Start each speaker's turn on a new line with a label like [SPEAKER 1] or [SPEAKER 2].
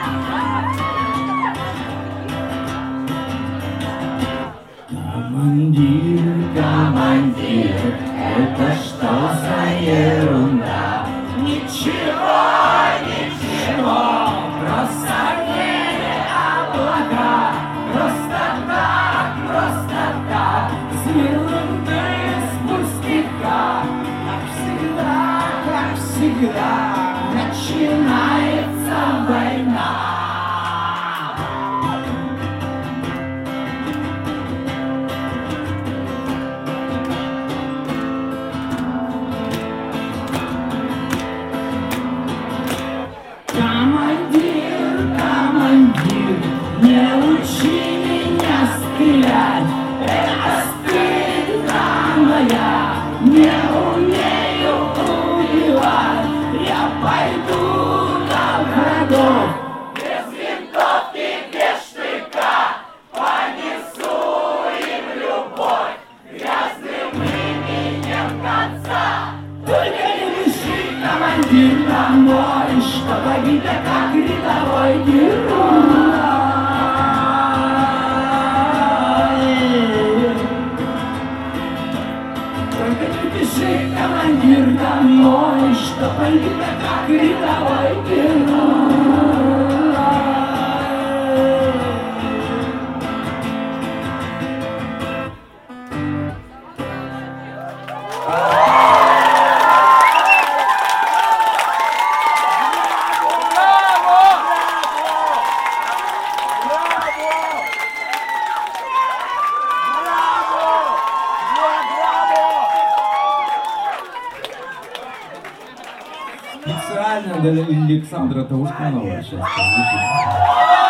[SPEAKER 1] Командир, командир, это что за ерунда? Ничего, ничего, просто небе облака. Просто так, с ерунды, с пустяка. Как всегда, начинается война. Командир, не учи меня стрелять, это стыдно, но я не умею убивать. Я пойду на врагов без винтовки, без штыка, понесу им любовь грязным именем конца. Только не пиши, командир, домой, что погиб я как рядовой герой. Только не пиши, командир, домой, что погиб я как рядовой герой.
[SPEAKER 2] Специально для Александра Таушканова сейчас.